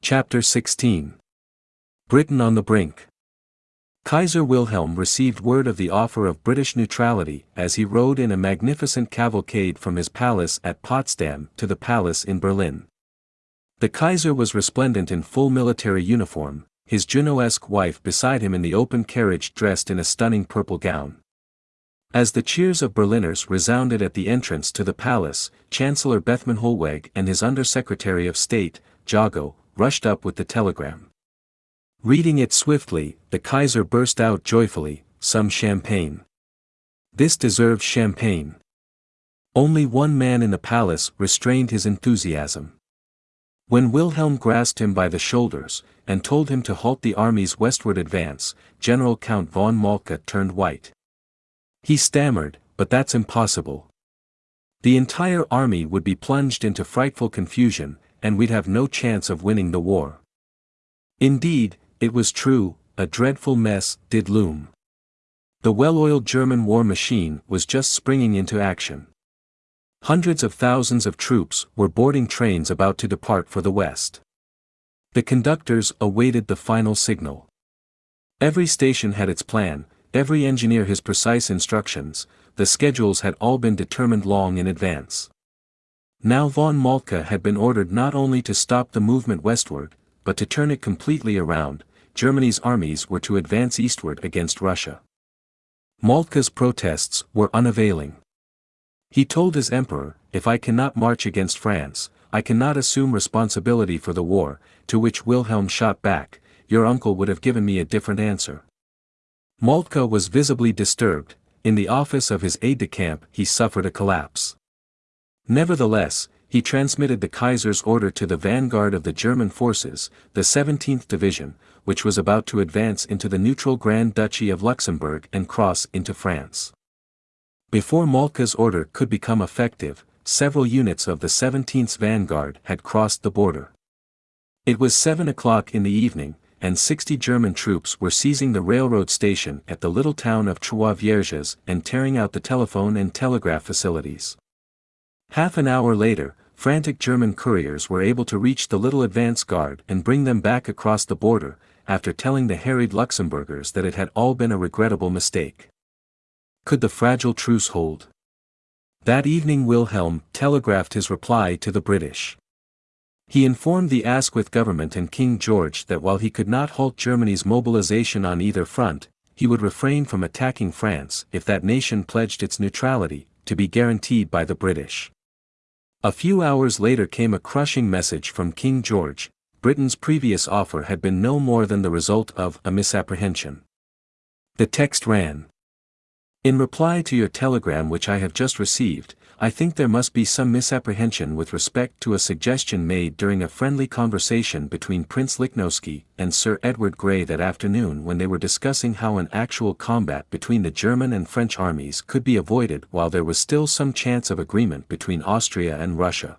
Chapter 16. Britain on the brink. Kaiser Wilhelm received word of the offer of British neutrality as he rode in a magnificent cavalcade from his palace at Potsdam to the palace in Berlin. The Kaiser was resplendent in full military uniform, his Junoesque wife beside him in the open carriage dressed in a stunning purple gown. As the cheers of Berliners resounded at the entrance to the palace, Chancellor Bethmann Hollweg and his Under-Secretary of State, Jago, rushed up with the telegram. Reading it swiftly, the Kaiser burst out joyfully, "Some champagne. This deserves champagne." Only one man in the palace restrained his enthusiasm. When Wilhelm grasped him by the shoulders, and told him to halt the army's westward advance, General Count von Moltke turned white. He stammered, "But that's impossible. The entire army would be plunged into frightful confusion, and we'd have no chance of winning the war." Indeed, it was true, a dreadful mess did loom. The well-oiled German war machine was just springing into action. Hundreds of thousands of troops were boarding trains about to depart for the west. The conductors awaited the final signal. Every station had its plan, every engineer his precise instructions, the schedules had all been determined long in advance. Now von Moltke had been ordered not only to stop the movement westward, but to turn it completely around. Germany's armies were to advance eastward against Russia. Moltke's protests were unavailing. He told his emperor, "If I cannot march against France, I cannot assume responsibility for the war," to which Wilhelm shot back, "Your uncle would have given me a different answer." Moltke was visibly disturbed. In the office of his aide-de-camp he suffered a collapse. Nevertheless, he transmitted the Kaiser's order to the vanguard of the German forces, the 17th Division, which was about to advance into the neutral Grand Duchy of Luxembourg and cross into France. Before Moltke's order could become effective, several units of the 17th's vanguard had crossed the border. It was 7 o'clock in the evening, and 60 German troops were seizing the railroad station at the little town of Trois-Vierges and tearing out the telephone and telegraph facilities. Half an hour later, frantic German couriers were able to reach the little advance guard and bring them back across the border, after telling the harried Luxembourgers that it had all been a regrettable mistake. Could the fragile truce hold? That evening Wilhelm telegraphed his reply to the British. He informed the Asquith government and King George that while he could not halt Germany's mobilization on either front, he would refrain from attacking France if that nation pledged its neutrality, to be guaranteed by the British. A few hours later came a crushing message from King George. Britain's previous offer had been no more than the result of a misapprehension. The text ran: "In reply to your telegram which I have just received, I think there must be some misapprehension with respect to a suggestion made during a friendly conversation between Prince Lichnowsky and Sir Edward Grey that afternoon when they were discussing how an actual combat between the German and French armies could be avoided while there was still some chance of agreement between Austria and Russia.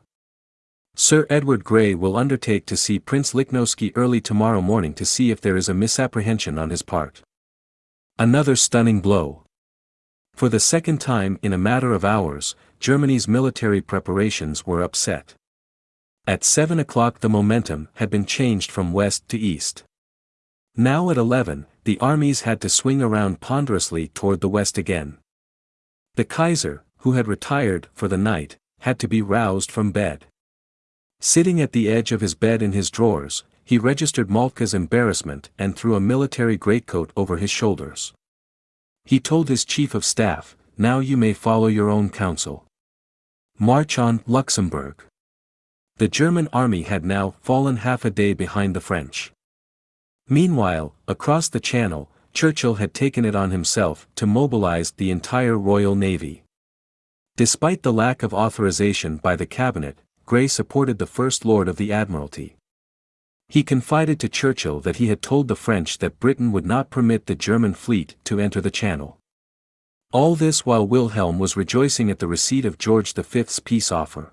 Sir Edward Grey will undertake to see Prince Lichnowsky early tomorrow morning to see if there is a misapprehension on his part." Another stunning blow. For the second time in a matter of hours, Germany's military preparations were upset. At 7 o'clock the momentum had been changed from west to east. Now at 11, the armies had to swing around ponderously toward the west again. The Kaiser, who had retired for the night, had to be roused from bed. Sitting at the edge of his bed in his drawers, he registered Moltke's embarrassment and threw a military greatcoat over his shoulders. He told his chief of staff, "Now you may follow your own counsel. March on Luxembourg." The German army had now fallen half a day behind the French. Meanwhile, across the Channel, Churchill had taken it on himself to mobilize the entire Royal Navy. Despite the lack of authorization by the cabinet, Grey supported the First Lord of the Admiralty. He confided to Churchill that he had told the French that Britain would not permit the German fleet to enter the Channel. All this while Wilhelm was rejoicing at the receipt of George V's peace offer.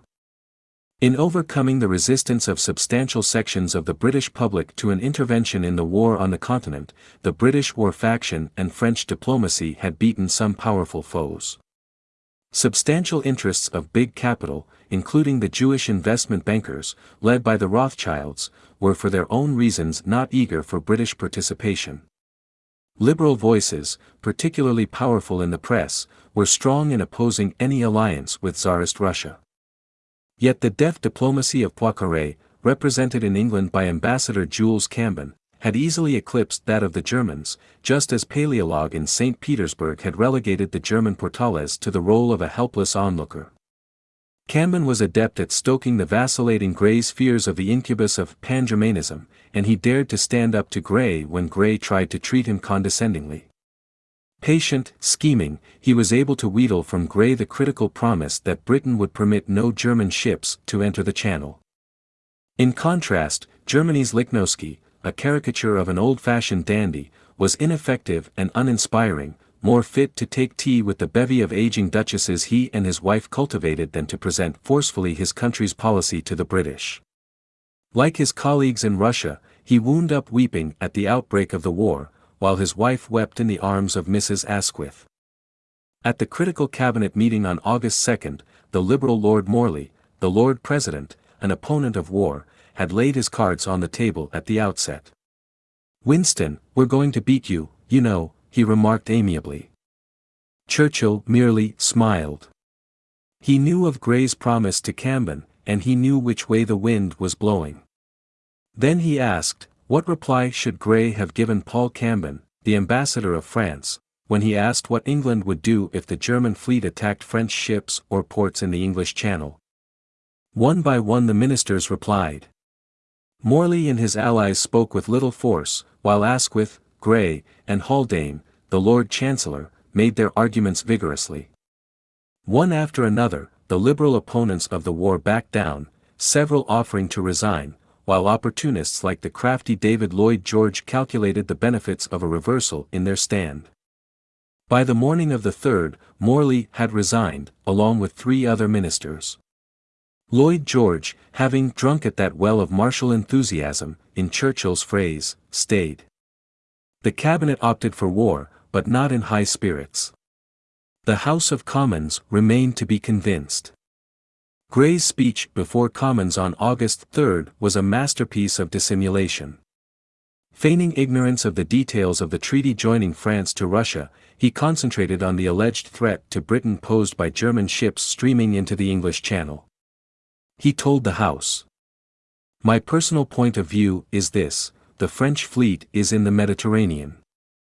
In overcoming the resistance of substantial sections of the British public to an intervention in the war on the continent, the British war faction and French diplomacy had beaten some powerful foes. Substantial interests of big capital, including the Jewish investment bankers, led by the Rothschilds, were for their own reasons not eager for British participation. Liberal voices, particularly powerful in the press, were strong in opposing any alliance with Tsarist Russia. Yet the deft diplomacy of Poincaré, represented in England by Ambassador Jules Cambon, had easily eclipsed that of the Germans, just as Paleologue in St. Petersburg had relegated the German Portales to the role of a helpless onlooker. Cambon was adept at stoking the vacillating Grey's fears of the incubus of Pan-Germanism, and he dared to stand up to Grey when Grey tried to treat him condescendingly. Patient, scheming, he was able to wheedle from Grey the critical promise that Britain would permit no German ships to enter the Channel. In contrast, Germany's Lichnowsky, a caricature of an old-fashioned dandy, was ineffective and uninspiring, more fit to take tea with the bevy of aging duchesses he and his wife cultivated than to present forcefully his country's policy to the British. Like his colleagues in Russia, he wound up weeping at the outbreak of the war, while his wife wept in the arms of Mrs. Asquith. At the critical cabinet meeting on August 2, the Liberal Lord Morley, the Lord President, an opponent of war, had laid his cards on the table at the outset. "Winston, we're going to beat you, you know," he remarked amiably. Churchill merely smiled. He knew of Grey's promise to Cambon, and he knew which way the wind was blowing. Then he asked, what reply should Grey have given Paul Cambon, the ambassador of France, when he asked what England would do if the German fleet attacked French ships or ports in the English Channel? One by one the ministers replied. Morley and his allies spoke with little force, while Asquith, Grey, and Haldane, the Lord Chancellor, made their arguments vigorously. One after another, the liberal opponents of the war backed down, several offering to resign, while opportunists like the crafty David Lloyd George calculated the benefits of a reversal in their stand. By the morning of the 3rd, Morley had resigned, along with 3 other ministers. Lloyd George, having drunk at that well of martial enthusiasm, in Churchill's phrase, stayed. The cabinet opted for war, but not in high spirits. The House of Commons remained to be convinced. Grey's speech before Commons on August 3 was a masterpiece of dissimulation. Feigning ignorance of the details of the treaty joining France to Russia, he concentrated on the alleged threat to Britain posed by German ships streaming into the English Channel. He told the House, "My personal point of view is this: the French fleet is in the Mediterranean.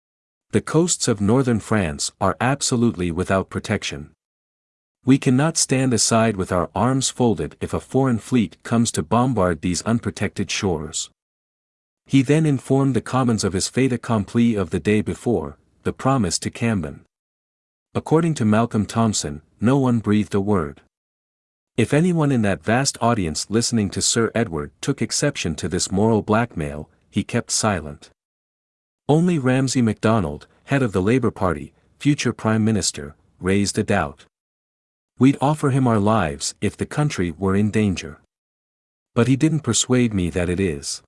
The coasts of northern France are absolutely without protection. We cannot stand aside with our arms folded if a foreign fleet comes to bombard these unprotected shores." He then informed the Commons of his fait accompli of the day before, the promise to Cambon. According to Malcolm Thomson, no one breathed a word. If anyone in that vast audience listening to Sir Edward took exception to this moral blackmail, he kept silent. Only Ramsay MacDonald, head of the Labour Party, future Prime Minister, raised a doubt. "We'd offer him our lives if the country were in danger. But he didn't persuade me that it is."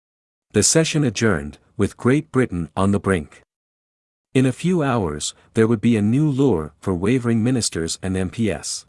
The session adjourned, with Great Britain on the brink. In a few hours, there would be a new lure for wavering ministers and MPs.